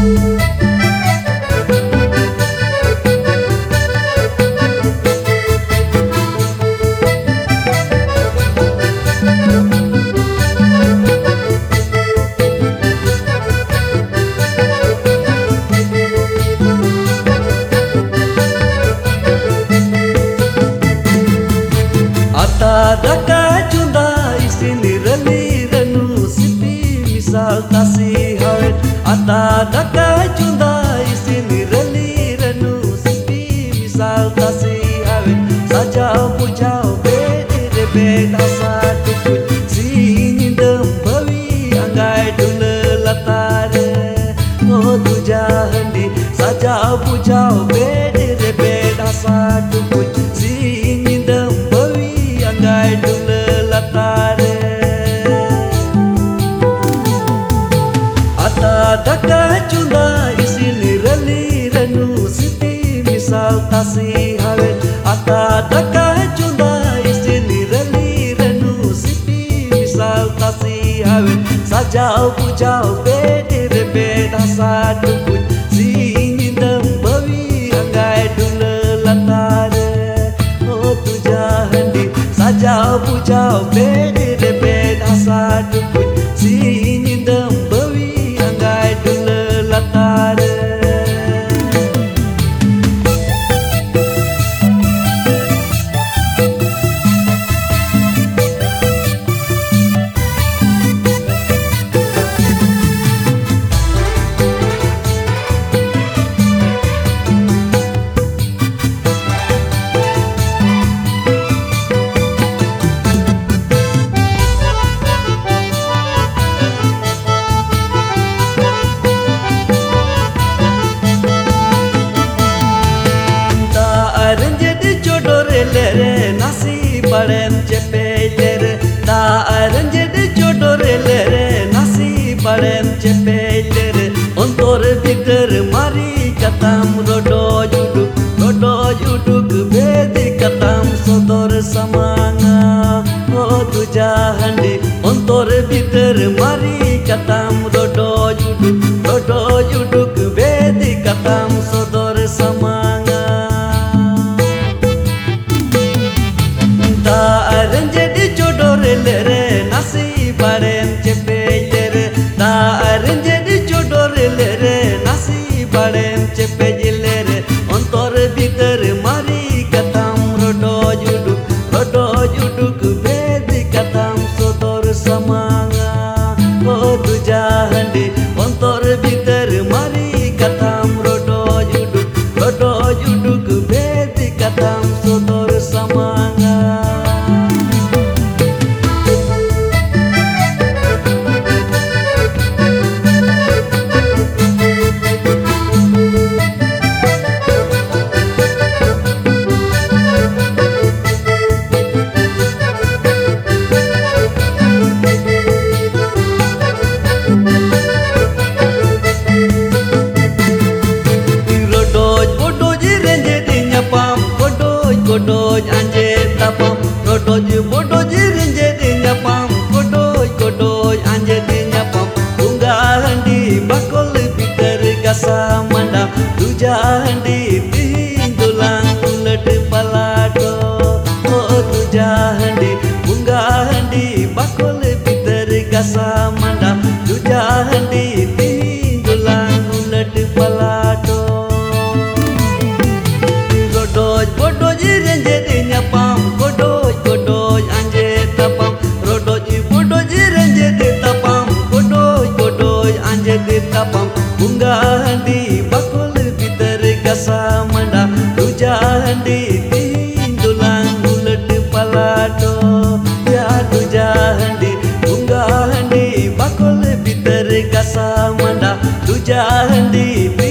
Daka junda isini reli renu sipi misal kasih hawet. Ata daka junda isini reli renu sipi misal kasih hawet. Sajau pujau bede rebe dasa tukut singin dembawi anggai dule latare. Oh tuja hendi sajau pujau bede rebe dasa tukut singin dembawi anggai dule latare. Ata daka junda isini reli renu sipi misal kasih hawet. Ata daka junda isini reli renu sipi misal kasih hawet. Sajau pujau bede rebe dasa tukut singin dembawi anggai dule latare. Oh tuja hendi sajau pujau bede rebe dasa tukut singin dembawi anggai dule latare. Nasi balem cepelere ta aranje de jodore lere nasi balem cepelere ontor biter mari katam rodo juduk bedi katam sodor samanga. Oh tuja handi ontor biter mari katam rodo juduk bedi katam sodor samanga. Nasi balem cepelere ta aranje di jodore lere nasi balem cepelere ontor biter mari katam rodo juduk bedi katam sodor samanga. Oh tuja handi ontor biter mari katam rodo juduk bedi katam sodor samanga. Kodoj anje tapam bodoj rinje dinya pam kodoj anje dinya pam bunga handi bakol biter gasa manda tuja handi tindulang ulet palato. Oh tuja handi bunga handi bakol biter gasa manda tuja handi tindulang ulet palato. Bodoj rinje dinya pam kodoj anje tapam bodoj rinje di tapam kodoj anje di tapam bunga handi bakol biter gasa manda tuja handi tindulang ulet palato. Ya tuja handi bunga handi bakol biter gasa manda tuja handi